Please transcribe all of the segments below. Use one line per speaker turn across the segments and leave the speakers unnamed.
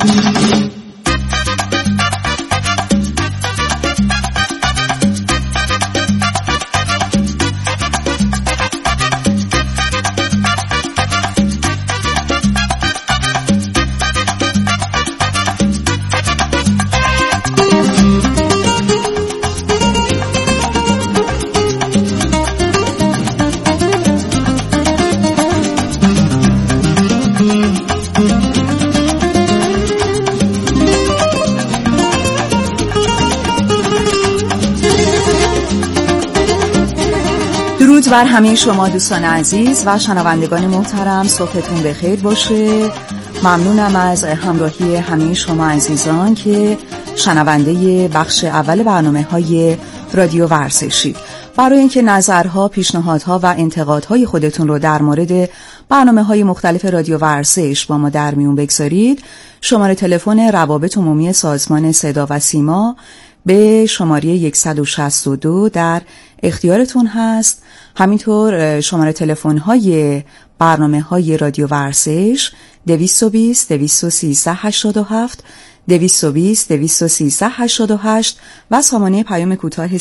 درود بر همه شما دوستان عزیز و شنوندگان محترم، صبحتون بخیر باشه. ممنونم از همراهی همه شما عزیزان که شنونده بخش اول برنامه‌های رادیو ورزشی. برای اینکه نظرها، پیشنهادها و انتقادهای خودتون رو در مورد برنامه‌های مختلف رادیو ورزش با ما در میون بگذارید، شماره تلفن روابط عمومی سازمان صدا و سیما به شماره 162 در اختیارتون هست. همینطور شماره تلفن‌های برنامه‌های رادیو ورزش 220 213 87 220 213 88 و سامانه پیام کوتاه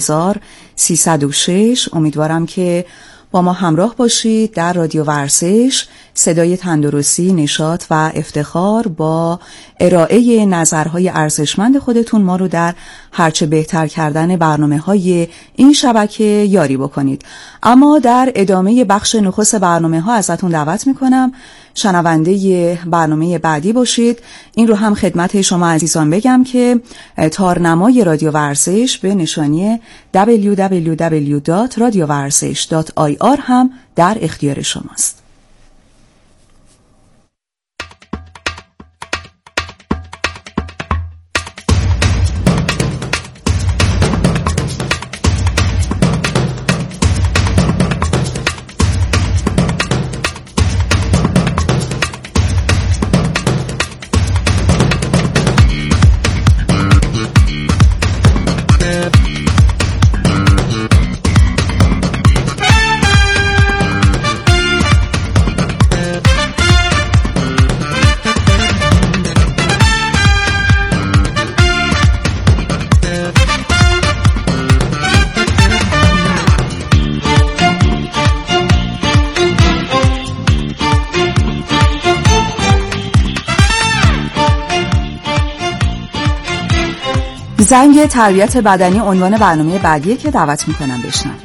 30306. امیدوارم که با ما همراه باشید در رادیو ورزش، صدای تندرستی، نشاط و افتخار. با ارائه نظرهای ارزشمند خودتون ما رو در هرچه بهتر کردن برنامه‌های این شبکه یاری بکنید. اما در ادامه بخش نخست برنامه‌ها ازتون دعوت میکنم شنونده برنامه بعدی باشید. این رو هم خدمت شما عزیزان بگم که تارنمای رادیو ورزش به نشانی www.radiovarzesh.ir هم در اختیار شماست. زنگ تربیت بدنی عنوان برنامه بعدیه که دعوت میکنم بشنوید.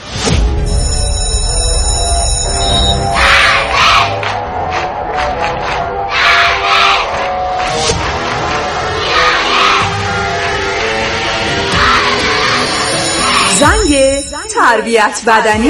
زنگ تربیت بدنی.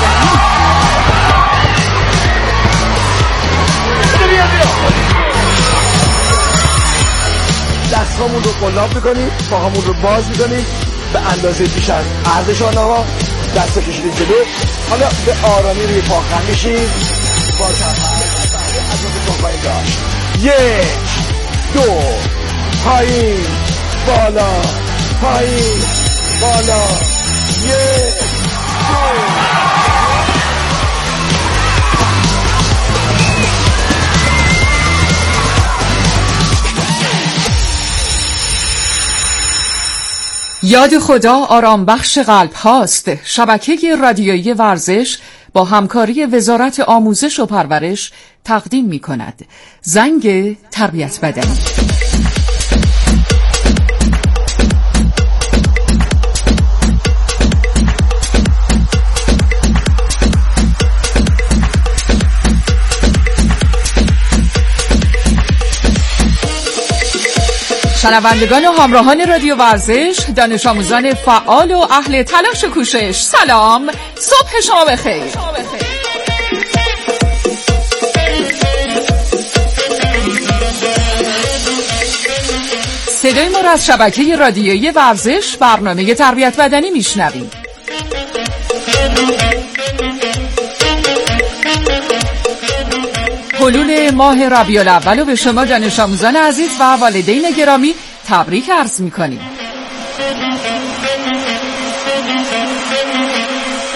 دستامون رو قلاب میکنیم، پاهامون رو باز میکنیم به اندازه بیش از عرضشان. آقا دست کشیدیم جلو. حالا به آرامی روی پا خم میشیم. با تفاهم از اون پای داشت. 1 2 پایین بالا پایین بالا. 1 2.
یاد خدا آرام بخش قلب هاست. شبکه رادیویی ورزش با همکاری وزارت آموزش و پرورش تقدیم می کند زنگ تربیت بدنی. شنوندگان و همراهان رادیو ورزش، دانش آموزان فعال و اهل تلاش و کوشش، سلام، صبح شما بخیر. صدای ما را از شبکه رادیویی ورزش برنامه تربیت بدنی میشنوید. حلول ماه ربیع الاول رو به شما دانش آموزان عزیز و والدین گرامی تبریک عرض می‌کنیم.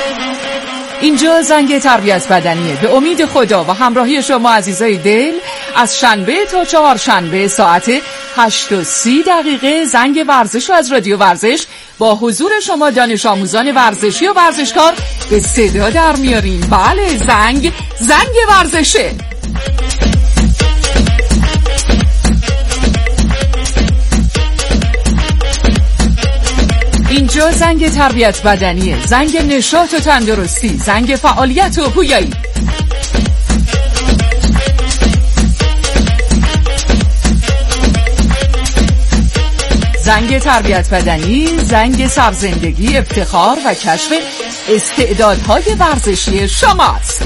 اینجا زنگ تربیت بدنیه. به امید خدا و همراهی شما عزیزای دل از شنبه تا چهارشنبه ساعت 8:30 زنگ ورزش رو از رادیو ورزش با حضور شما دانش آموزان ورزشی و ورزشکار به صدا در میاریم. بله، زنگ ورزشه. اینجا زنگ تربیت بدنیه، زنگ نشاط و تندرستی، زنگ فعالیت و پویایی. زنگ تربیت بدنی، زنگ سرزندگی، افتخار و کشف استعدادهای ورزشی شماست.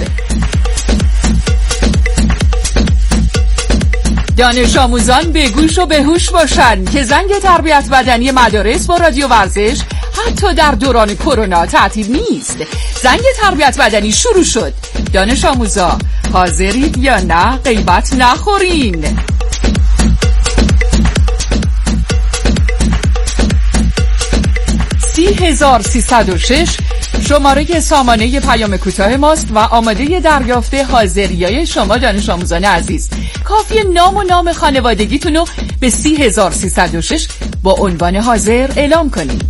دانش آموزان به گوش و به هوش باشن که زنگ تربیت بدنی مدارس با رادیو ورزش حتی در دوران کرونا تعطیل نیست. زنگ تربیت بدنی شروع شد. دانش آموزا حاضرید یا نه غیبت نخورین؟ #30306 شماره سامانه پیام کوتاه ماست و آماده دریافت حاضریای شما دانش آموزان عزیز. کافی نام و نام خانوادگیتون رو به 30306 با عنوان حاضر اعلام کنید.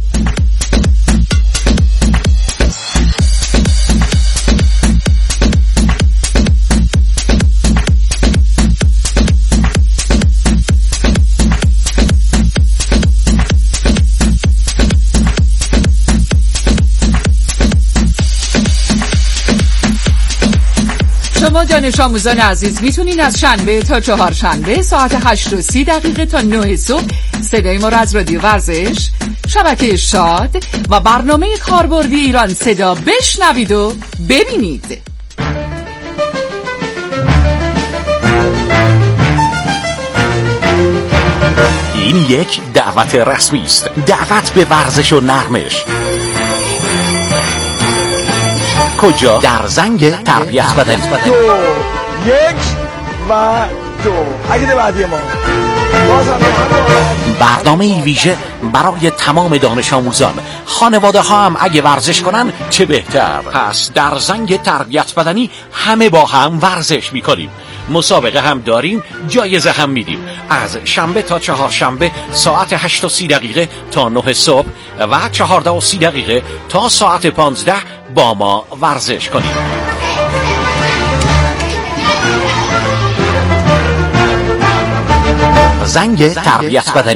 شما دانش آموزان عزیز میتونین از شنبه تا چهارشنبه ساعت 8:30 تا 9 صبح صدای ما را از رادیو ورزش، شبکه شاد و برنامه کاربردی ایران صدا بشنوید و ببینید.
این یک دعوت رسمی است، دعوت به ورزش و نرمش. کجا؟ در زنگ تربیت بدنی.
2 1 و 2. اگه بعدی ما
برنامه ویژه برای تمام دانش آموزان. خانواده ها هم اگه ورزش کنن چه بهتر. پس در زنگ تربیت بدنی همه با هم ورزش میکنیم. مسابقه هم داریم، جایزه هم میدیم. از شنبه تا چهارشنبه ساعت 8:30 تا 9 صبح و 14:30 تا ساعت 15 با ما ورزش کنیم. زنگ تربیت بدنی.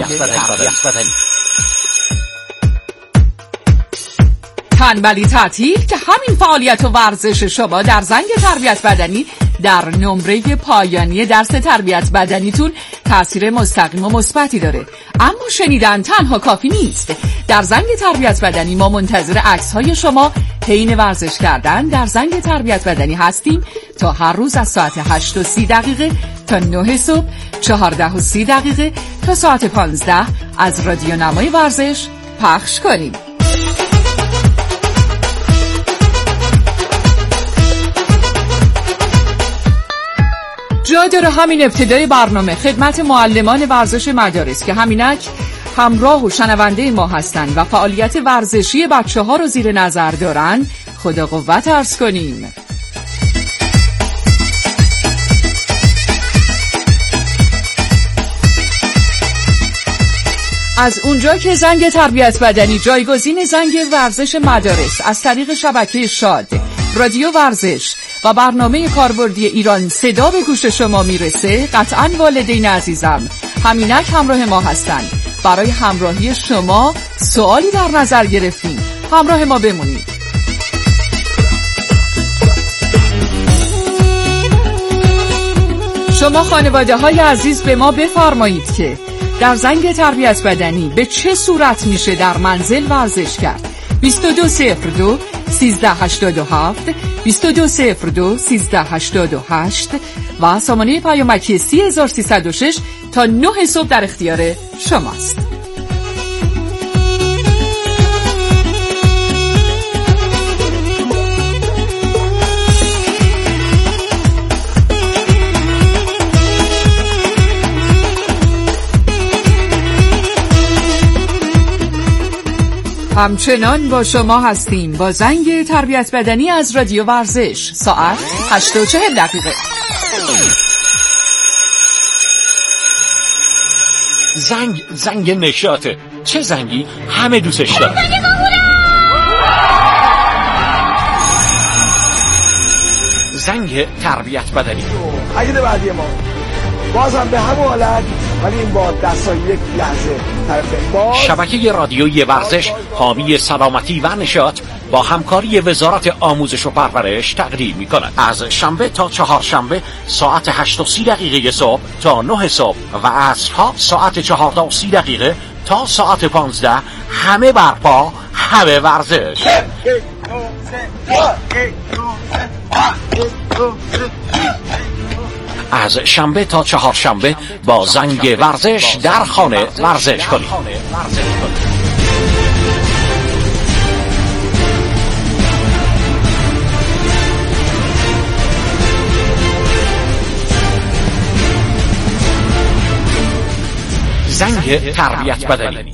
تنبلی تعطیل که همین فعالیت و ورزش شما در زنگ تربیت بدنی در نمره پایانی درس تربیت بدنیتون تأثیر مستقیم و مثبتی داره. اما شنیدن تنها کافی نیست. در زنگ تربیت بدنی ما منتظر عکس‌های شما حین ورزش کردن در زنگ تربیت بدنی هستیم تا هر روز از ساعت 8:30 تا 9 صبح، 14:30 تا ساعت 15 از رادیو نمای ورزش پخش کنیم. جا داره همین ابتدای برنامه خدمت معلمان ورزش مدارس که همینک همراه و شنونده ما هستن و فعالیت ورزشی بچه‌ها رو زیر نظر دارن خدا قوت عرض کنیم. از اونجا که زنگ تربیت بدنی جایگزین زنگ ورزش مدارس از طریق شبکه شاد، رادیو ورزش و برنامه کاربردی ایران صدا به گوش شما میرسه، قطعاً والدین عزیزم همینک همراه ما هستند. برای همراهی شما سوالی در نظر گرفتیم. همراه ما بمونید. شما خانواده های عزیز به ما بفرمایید که در زنگ تربیت بدنی به چه صورت میشه در منزل ورزش کرد. 2202 1387 2202 1388 و سامانه پیامکی 30306 تا 9 صبح در اختیار شماست. همچنان با شما هستیم با زنگ تربیت بدنی از رادیو ورزش ساعت 8:40.
زنگ نشاطه. چه زنگی؟ همه دوستش دارن. زنگ تربیت بدنی.
اگه بعدی ما باز هم به همون حالت، ولی این با دستای یک لحظه
شبکه رادیویی ورزش حامی سلامتی و نشاط با همکاری وزارت آموزش و پرورش تقدیم می‌کند. از شنبه تا چهارشنبه ساعت 8:30 صبح تا 9 صبح و عصرها ساعت 14:30 تا ساعت 15. همه برپا، همه ورزش. از شنبه تا چهارشنبه با زنگ ورزش در خانه ورزش کنید. زنگ تربیت بدنی.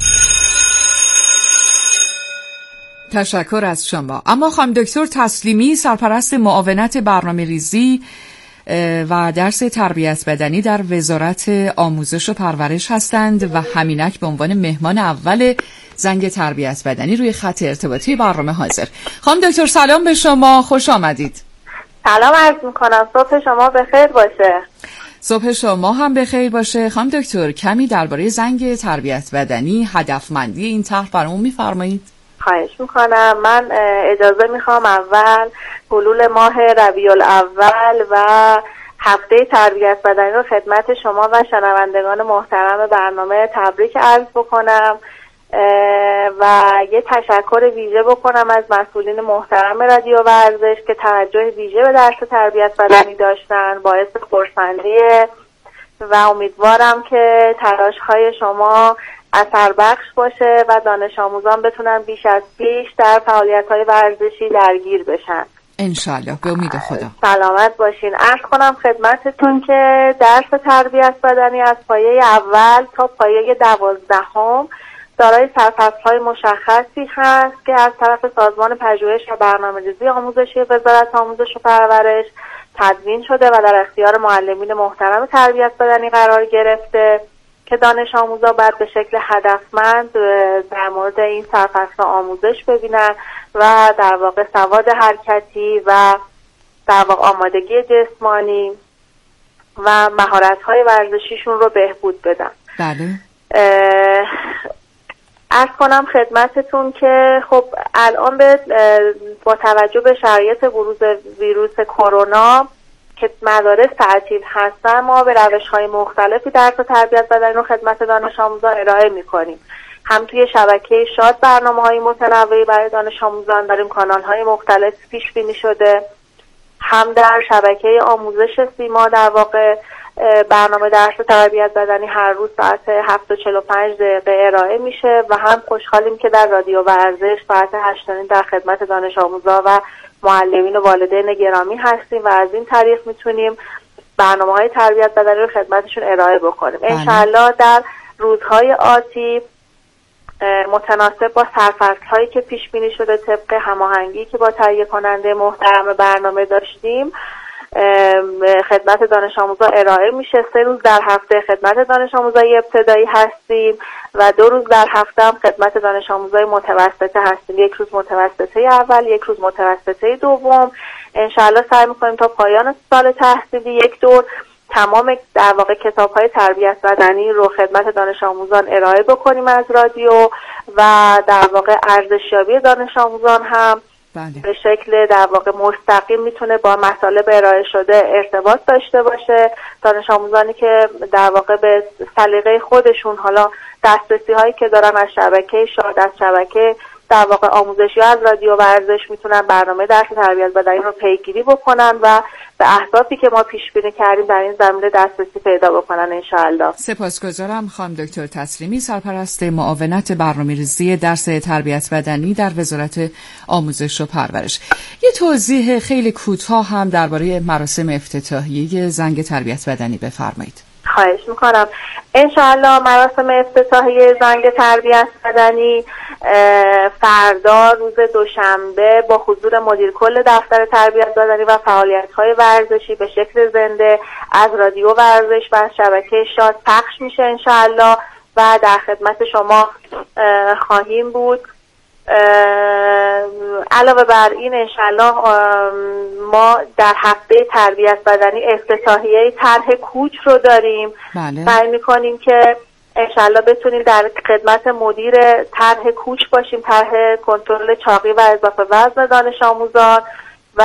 تشکر از شما. اما خانم دکتر تسلیمی سرپرست معاونت برنامه‌ریزی و درس تربیت بدنی در وزارت آموزش و پرورش هستند و همینک به عنوان مهمان اول زنگ تربیت بدنی روی خط ارتباطی برنامه حاضر. خانم دکتر سلام به شما، خوش آمدید.
سلام عرض میکنم، صبح شما بخیر باشه.
صبح شما هم بخیر باشه. خانم دکتر کمی درباره زنگ تربیت بدنی، هدفمندی این طرح برامون میفرمایید؟
خواهش میکنم. من اجازه میخوام اول حلول ماه ربیع الاول و هفته تربیت بدنی رو خدمت شما و شنوندگان محترم برنامه تبریک عرض بکنم و یه تشکر ویژه بکنم از مسئولین محترم رادیو ورزش که توجه ویژه به درس تربیت بدنی داشتن. باعث خرسندیه و امیدوارم که تلاش‌های شما اثر بخش باشه و دانش آموزان بتونن بیش از پیش در فعالیت‌های ورزشی درگیر بشن.
انشالله، به امید خدا.
سلامت باشین. عرض کنم خدمتتون که درس تربیت بدنی از پایه اول تا پایه 12 دارای سرفصل‌های مشخصی هست که از طرف سازمان پژوهش و برنامه‌ریزی آموزشی وزارت آموزش و پرورش تدوین شده و در اختیار معلمین محترم تربیت بدنی قرار گرفته که دانش آموزا باید به شکل هدفمند در مورد این سرفصل آموزش ببینن و در واقع سواد حرکتی و در واقع آمادگی جسمانی و مهارت‌های ورزشیشون رو بهبود بدن.
بله.
عرض کنم خدمتتون که خب الان با توجه به شرایط بروز ویروس کرونا که مدارس تعطیل هستن، ما به روش‌های مختلفی درس تربیت بدنی رو خدمت دانش آموزان ارائه می‌کنیم. هم توی شبکه شاد برنامه‌های متنوعی برای دانش آموزان داریم، کانال‌های مختلف پیش بینی شده، هم در شبکه آموزش سیما در واقع برنامه درس تربیت بدنی هر روز ساعت 7:45 ارائه میشه و هم خوشحالیم که در رادیو ورزش ساعت 8 در خدمت دانش آموزان و معلمین و والدین گرامی هستیم و از این طریق میتونیم برنامه‌های تربیت بدنی رو خدمتشون ارائه بکنیم. انشالله در روزهای آتی متناسب با سرفصل‌هایی که پیش بینی شده طبق هماهنگی که با تهیه کننده محترم برنامه داشتیم خدمت دانش آموزان ارائه میشه. 3 روز در هفته خدمت دانش آموزای ابتدایی هستیم و 2 روز در هفته هم خدمت دانش آموزای متوسطه هستیم. 1 روز متوسطه اول، 1 روز متوسطه دوم. انشالله سعی میکنیم تا پایان سال تحصیلی 1 دور تمام در واقع کتاب‌های تربیت بدنی رو خدمت دانش آموزان ارائه بکنیم از رادیو و در واقع ارزشیابی دانش آموزان هم به شکل در واقع مستقیم میتونه با مطالب ارائه شده ارتباط داشته باشه. دانش آموزانی که در واقع به سلیقه خودشون حالا دسترسی هایی که دارن از شبکه شاد، از شبکه در واقع آموزشی از رادیو ورزش میتونن برنامه درس تربیت بدنی رو پیگیری بکنن و به اهدافی که ما پیش بینی کردیم در این زمینه دسترسی پیدا بکنن انشاءالله.
سپاسگزارم خانم دکتر تسلیمی سرپرست معاونت برنامه‌ریزی درس تربیت بدنی در وزارت آموزش و پرورش. یه توضیح خیلی کوتاه هم درباره مراسم افتتاحیه زنگ تربیت بدنی بفرمایید.
خواهش میکنم. انشاءالله مراسم افتتاحیه زنگ تربیت بدنی فردا روز دوشنبه با حضور مدیر کل دفتر تربیت بدنی و فعالیت‌های ورزشی به شکل زنده از رادیو ورزش و از شبکه شاد پخش میشه انشاءالله و در خدمت شما خواهیم بود. علاوه بر این انشالله ما در هفته تربیت بدنی افتتاحیه طرح کوچ رو داریم. سعی میکنیم که انشالله بتونیم در خدمت مدیر طرح کوچ باشیم، طرح کنترل چاقی و اضافه وزن دانش آموزان، و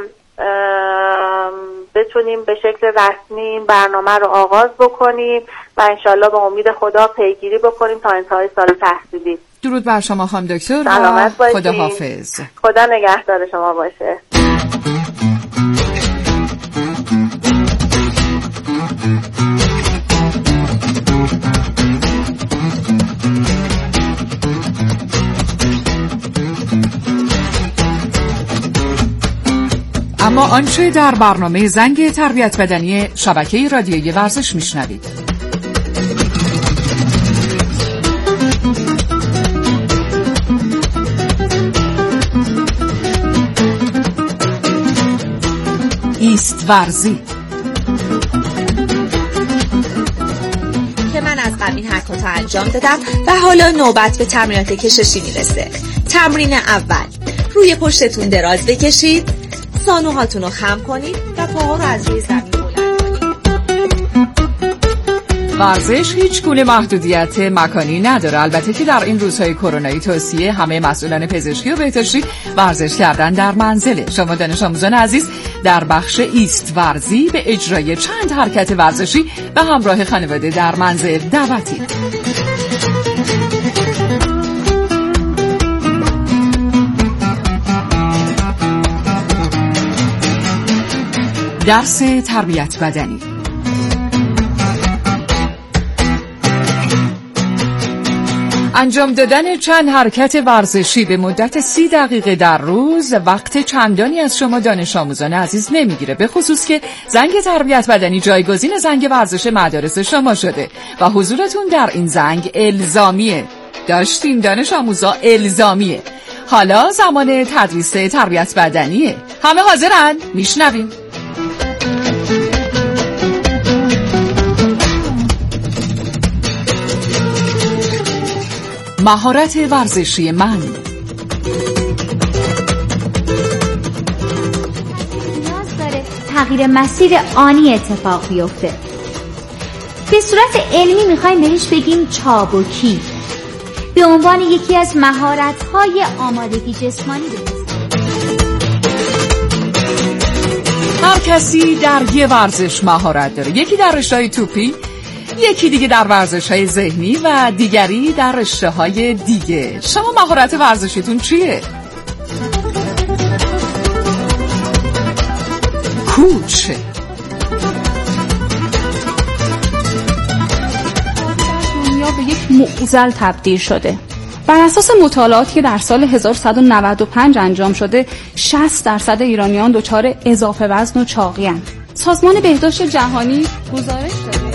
بتونیم به شکل رسمی این برنامه رو آغاز بکنیم و انشالله به امید خدا پیگیری بکنیم تا انتهای سال تحصیلی.
درود بر شما خانم دکتر
و
خدا حافظ.
خدا نگهدار شما باشه.
اما آنچه در برنامه زنگ تربیت بدنی شبکه رادیویی ورزش میشنوید. ایست ورزی
که من از قبل هر کارو انجام دادم و حالا نوبت به تمرینات کششی میرسه. تمرین اول، روی پشتتون دراز بکشید، زانوهاتون رو خم کنید و پاها رو از روی زمین بلند کنید.
ورزش هیچ گونه محدودیت مکانی نداره، البته که در این روزهای کرونایی توصیه همه مسئولان پزشکی و بهداشتی ورزش کردن در منزله. شما دانش آموزان عزیز در بخش ایست ورزی به اجرای چند حرکت ورزشی به همراه خانواده در منزل دعوتید. درس تربیت بدنی. انجام دادن چند حرکت ورزشی به مدت 30 دقیقه در روز وقت چندانی از شما دانش آموزان عزیز نمیگیره، به خصوص که زنگ تربیت بدنی جایگزین زنگ ورزش مدارس شما شده و حضورتون در این زنگ الزامیه. داشتیم دانش آموزا، الزامیه. حالا زمان تدریس تربیت بدنیه. همه حاضرن؟ میشنویم. مهارت ورزشی من.
نیاز داره تغییر مسیر آنی اتفاق بیفته. به صورت علمی میخوایم بهش بگیم چابکی، به عنوان یکی از مهارت‌های آمادگی جسمانی بپذیریم.
هر کسی در یه ورزش مهارت داره، یکی در رشته‌های توپی، یکی دیگه در ورزش‌های ذهنی و دیگری در رشته‌های دیگه. شما مهارت ورزشیتون چیه؟ کوچ.
دنیا به یک معضل تبدیل شده. بر اساس مطالعاتی که در سال 1195 انجام شده، 60% ایرانیان دچار اضافه وزن و چاقی هستند. سازمان بهداشت جهانی گزارش داده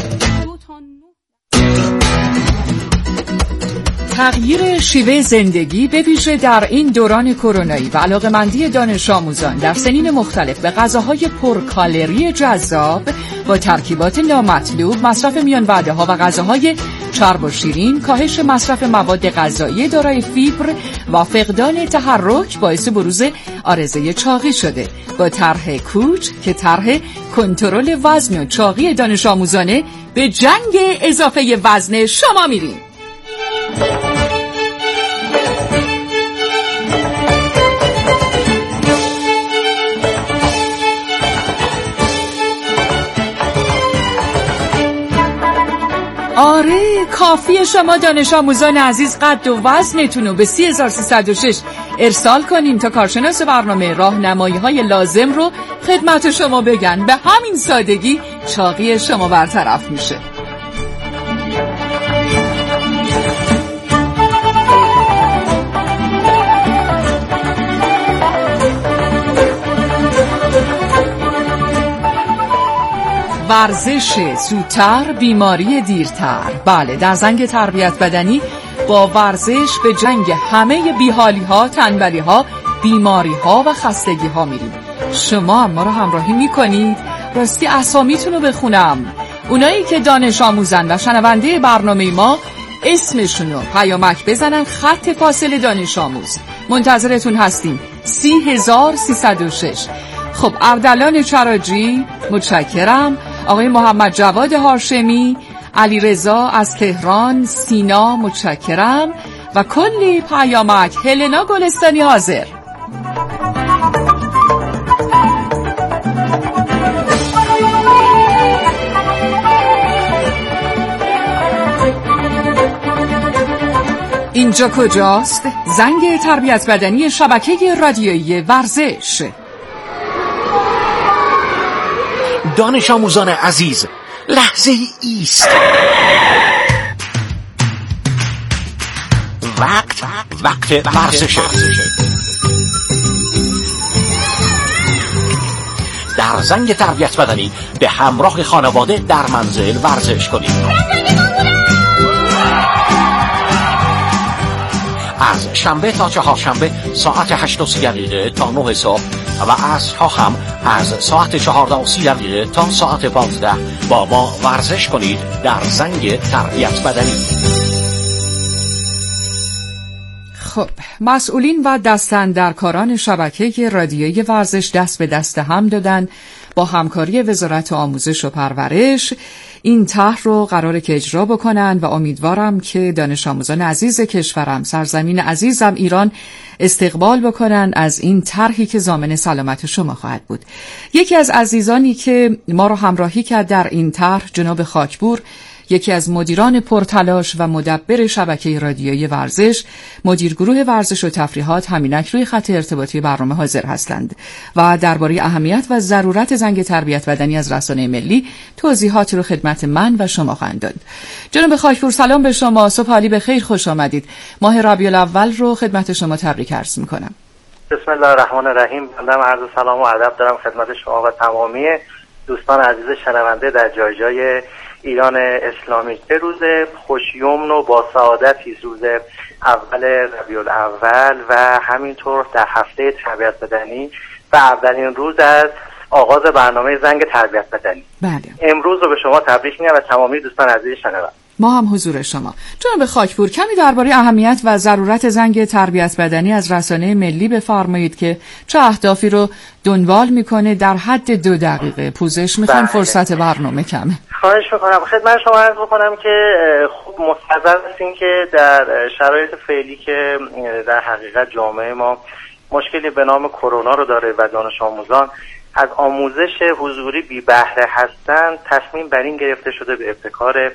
تغییر شیوه زندگی به ویژه در این دوران کرونایی و علاقه‌مندی دانش آموزان در سنین مختلف به غذاهای پرکالری جذاب با ترکیبات نامطلوب، مصرف میان وعده‌ها و غذاهای چرب و شیرین، کاهش مصرف مواد غذایی دارای فیبر و فقدان تحرک باعث بروز عارضه چاقی شده. با طرح کوچ که طرح کنترل وزن و چاقی دانش آموزانه، به جنگ اضافه وزن شما میریم. آره، کافیه شما دانش آموزان عزیز قد و وزنتون رو به 30306 ارسال کنین تا کارشناس برنامه راهنمایی‌های لازم رو خدمت شما بگن. به همین سادگی چاقی شما برطرف میشه. ورزش زودتر، بیماری دیرتر. بله، در زنگ تربیت بدنی با ورزش به جنگ همه بیحالی ها، تنبلی ها، بیماری ها و خستگی ها میریم. شما ما رو همراهی میکنید؟ راستی اسامیتون رو بخونم: اونایی که دانش آموزن و شنونده برنامه ما اسمشونو پیامک بزنن خط فاصله دانش آموز. منتظرتون هستیم. 30306. خب اردلان چراجی متشکرم، آقای محمد جواد هاشمی، علی رضا از تهران، سینا متشکرم و کلی پیامک. هلنا گلستانی حاضر. اینجا کجاست؟ زنگ تربیت بدنی شبکه رادیویی ورزش.
دانش آموزان عزیز، لحظه ایست. وقت ورزشه. در زنگ تربیت بدنی به همراه خانواده در منزل ورزش کنید. از شنبه تا چهارشنبه ساعت 8:30 تا 9 صبح و عصرها هم از ساعت 14:30 تا ساعت 15 با ما ورزش کنید در زنگ تربیت بدنی.
خب مسئولین و دستاندرکاران شبکه رادیویی ورزش دست به دست هم دادن با همکاری وزارت آموزش و پرورش این طرح رو قراره که اجرا بکنن و امیدوارم که دانش آموزان عزیز کشورم، سرزمین عزیزم ایران استقبال بکنن از این طرحی که ضامن سلامت شما خواهد بود. یکی از عزیزانی که ما رو همراهی کرد در این طرح جناب خاکپور، یکی از مدیران پرتلاش و مدبر شبکه رادیویی ورزش، مدیر گروه ورزش و تفریحات، همینک روی خط ارتباطی برنامه حاضر هستند و درباره اهمیت و ضرورت زنگ تربیت بدنی از رسانه ملی توضیحاتی رو خدمت من و شما خواهند داد. جناب خاکپور سلام به شما، صبح عالی بخیر، خوش آمدید. ماه ربیع الاول رو خدمت شما تبریک عرض می‌کنم.
بسم الله الرحمن الرحیم. بنده عرض سلام و ادب دارم خدمت شما و تمامی دوستان عزیز شنونده در جای جای ایران اسلامی. چه روز خوشیمن و با سعادتی، روز اول ربیع الاول و همینطور در هفته تربیت بدنی و اولین روز از آغاز برنامه زنگ تربیت بدنی.
بله.
امروز رو به شما تبریک میگم و تمامی دوستان عزیز شنونده.
ما هم حضور شما. جناب خاکپور کمی درباره اهمیت و ضرورت زنگ تربیت بدنی از رسانه ملی بفرمایید که چه اهدافی رو دنبال میکنه در حد 2 دقیقه. پوزش میخوام، فرصت برنامه کمه.
خواهش میکنم. خدمت شما عرض بکنم که خب مستحضر هستیم که در شرایط فعلی که در حقیقت جامعه ما مشکلی به نام کرونا رو داره و دانش آموزان از آموزش حضوری بی بهره هستند، تصمیم بر این گرفته شده به ابتکار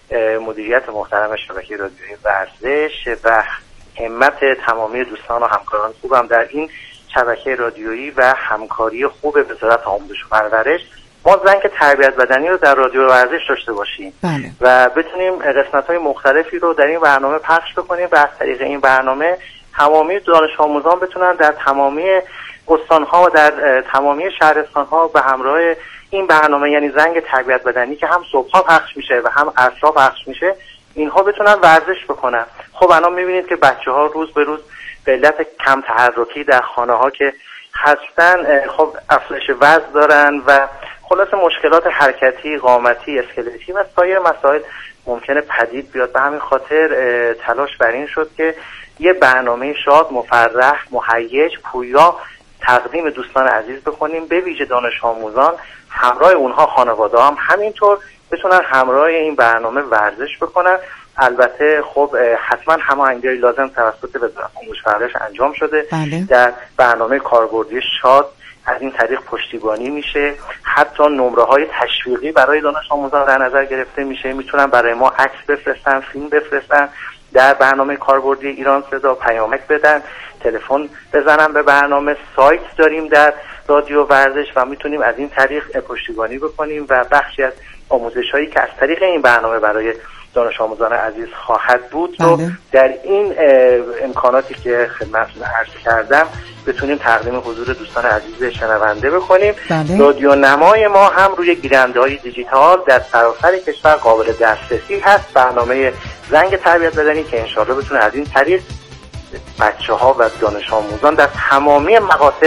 مدیریت محترم شبکه رادیویی ورزش و همت تمامی دوستان و همکاران خوبم در این شبکه رادیویی و همکاری خوب وزارت آموزش و پرورش ما زنگ تربیت بدنی رو در رادیو ورزش داشته باشیم.
بله.
و بتونیم قسمت‌های مختلفی رو در این برنامه پخش بکنیم و از طریق این برنامه تمامی دانش آموزان بتونن در تمامی استان‌ها و در تمامی شهرستان‌ها به همراه این برنامه، یعنی زنگ تربیت بدنی که هم صبح‌ها پخش میشه و هم عصرها پخش میشه، اینها بتونن ورزش بکنن. خب الان می‌بینید که بچه‌ها روز به روز به علت کم تحرکی در خانه‌ها که هستن خب افزایش وزن دارن و خلاص مشکلات حرکتی، قامتی، اسکلتی و سایر مسائل ممکنه پدید بیاد. به همین خاطر تلاش بر این شد که یه برنامه شاد، مفرح، مهیج، پویا تقدیم دوستان عزیز بکنیم، به ویژه دانش آموزان همراه اونها خانواده هم همینطور بتونن همراه این برنامه ورزش بکنن. البته خب حتما هماهنگی لازم توسط وزارت آموزش و پرورش انجام شده.
بله.
در برنامه کاربردی شاد از این طریق پشتیبانی میشه، حتی نمره‌های تشویقی برای دانش آموزان در نظر گرفته میشه، میتونن برای ما عکس بفرستن، فیلم بفرستن، در برنامه کاربردی ایران صدا پیامک بدن، تلفن بزنن به برنامه. سایت داریم در رادیو ورزش و میتونیم از این طریق پشتیبانی بکنیم و بخشی از آموزش‌هایی که از طریق این برنامه برای دانش آموزان عزیز خواهد بود رو در این امکاناتی که خدمتتون عرض کردم بتونیم تقدیم حضور دوستان عزیز شنونده بکنیم. رادیو نمای ما هم روی گیرنده‌های دیجیتال در سراسر کشور قابل دسترسی هست، برنامه زنگ تربیت بدنی که انشالله بتونه از این طریق بچه‌ها و دانش آموزان در تمامی مقاطع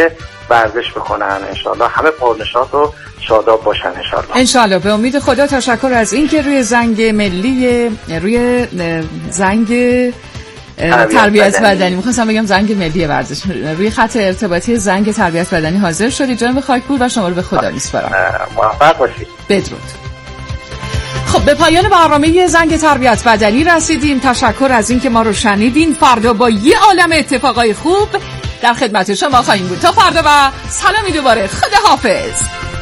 ورزش بکنن. انشالله همه پرنشاط و شاداب باشن انشالله.
انشالله. به امید خدا. تشکر از این که روی زنگ ملی، روی زنگ تربیت بدنی، می‌خواستم بگم زنگ ملی ورزش، روی خط ارتباطی زنگ تربیت بدنی حاضر شدید. جناب خاکپور و شما رو به خدا می‌سپارم.
موفق باشید.
بدرود. خب به پایان برنامه زنگ تربیت بدنی رسیدیم. تشکر از این که ما رو شنیدین. فردا با یه عالم اتفاقای خوب در خدمت شما خواهیم بود. تا فردا و سلامی دوباره. خداحافظ.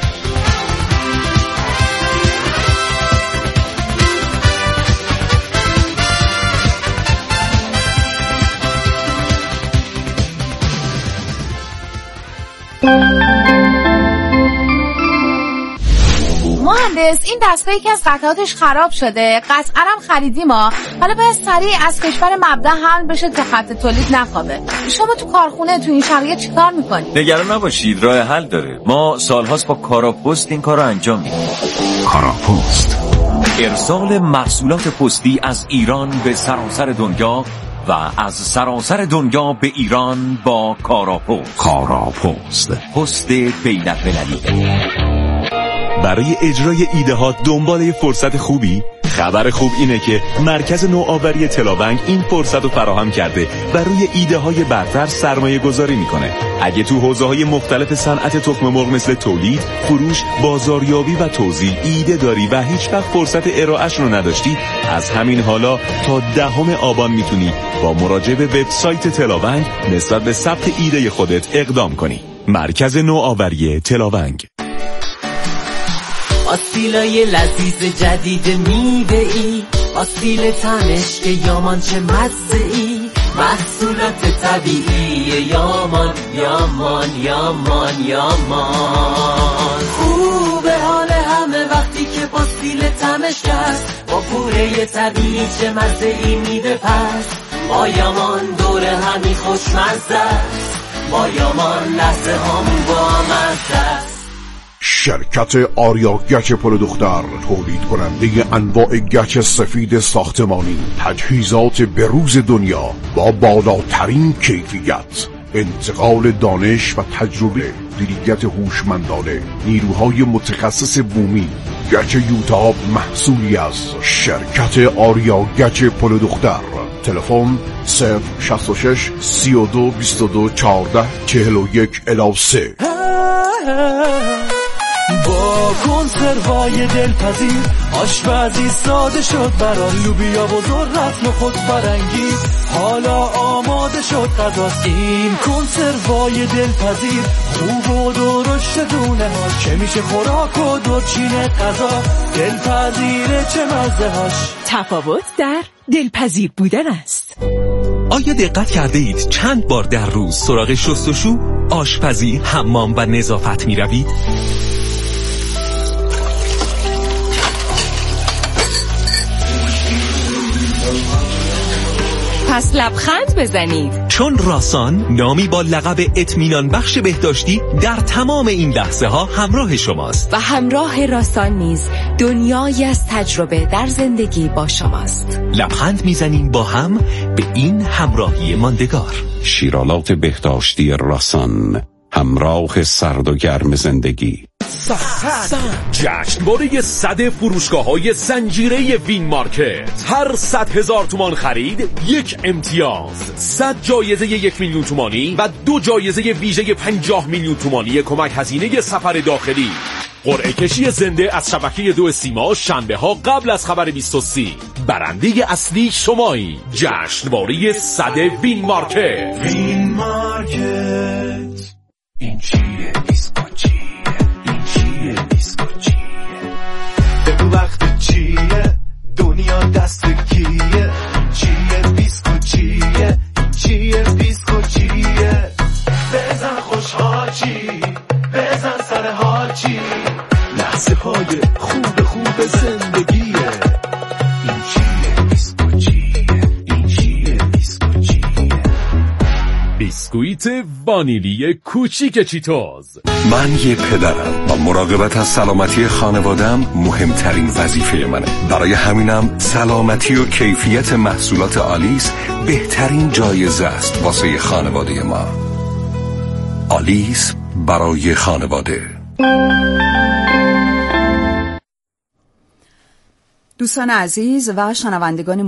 مهندس، این دستگاه یکی از قطعاتش خراب شده، قطعا هم خریدیم ما. حالا باید سریع از کشور مبدا حمل بشه تا خط تولید نخوابه. شما تو کارخونه تو این شرایط چیکار میکنید؟
نگران نباشید، راه حل داره. ما سالهاست با کاراپست این کارو انجام میدیم.
کاراپست،
ارسال محصولات پستی از ایران به سراسر دنیا و از سراسر دنیا به ایران با کاراپست.
کاراپست،
پست بین‌المللی.
برای اجرای ایده ها دنبال فرصت خوبی؟ خبر خوب اینه که مرکز نوآوری تلاونگ این فرصت رو فراهم کرده و روی ایده های برتر سرمایه گذاری میکنه. اگه تو حوزه های مختلف صنعت تخم مرغ مثل تولید، فروش، بازاریابی و توزیع ایده داری و هیچ وقت فرصت ارائهش رو نداشتی، از همین حالا تا 10 آبان میتونی با مراجعه به وبسایت تلاونگ نسبت به ثبت ایده خودت اقدام کنی. مرکز نوآوری تلاونگ.
آسیلای لذیذ جدید میوه‌ای، آسیل تنش که یامان چه مزه‌ای، محصولات طبیعی یامان یامان یامان یامان. خوبه حال همه وقتی که با آسیل تمش کرد، با پوره طبیعی چه مزه‌ای میده پس. با یامان دور همی خوشمزه است، با یامان لحظه همون با مزه.
شرکت آریا گچ پل دختر، تولید کننده انواع گچ سفید ساختمانی، تجهیزات بروز دنیا با بالاترین کیفیت، انتقال دانش و تجربه، مدیریت هوشمندانه، نیروهای متخصص بومی. گچ یوتاب محصولی از شرکت آریا گچ پل دختر. تلفن 066 32 22 14 41 3.
با کنسروهای دلپذیر آشپزی ساده شد برای لوبیا و ذرت نخود فرنگی. حالا آماده شد غذاست این کنسروهای دلپذیر، خوب و درشت دونه ها که میشه خوراک و دورچین غذا. دلپذیره چه مزه هاش،
تفاوت در دلپذیر بودن است.
آیا دقت کرده اید چند بار در روز سراغ شستشو، آشپزی، حمام و نظافت می روید؟
پس لبخند بزنید،
چون راسان نامی با لقب اطمینان بخش بهداشتی در تمام این لحظه ها همراه شماست
و همراه راسان نیز دنیایی از تجربه در زندگی با شماست.
لبخند میزنیم با هم به این همراهی ماندگار.
شیرالات بهداشتی راسان، همراه سرد و گرم زندگی.
جشنواره 100 فروشگاه‌های زنجیره وین مارکت. هر 100,000 تومان خرید یک امتیاز، 100 جایزه 1 میلیون تومانی و 2 جایزه ویژه 50 میلیون تومانی کمک هزینه سفر داخلی. قرعه کشی زنده از شبکه 2 سیما شنبه ها قبل از خبر 23. برنده اصلی شمایی. جشنواره 100 وین مارکت.
وین مارکت. این چیه دیسکو چیه، این چیه دیسکو چیه، بگو وقت چیه، دنیا دست کیه. چیه دیسکو چیه، چیه دیسکو چیه، بزن خوشحال چی، بزن سر حال چی، لحظه های خوب خوب زندگیه. این چیه دیسکو چیه، این چیه دیسکو چیه.
بیسکویت وانیلی کوچیک چیتوز.
من یه پدرم و مراقبت از سلامتی خانوادم مهمترین وظیفه منه. برای همینم سلامتی و کیفیت محصولات آلیس بهترین جایزه است واسه خانواده ما. آلیس برای خانواده.
دوستان عزیز و شنوندگان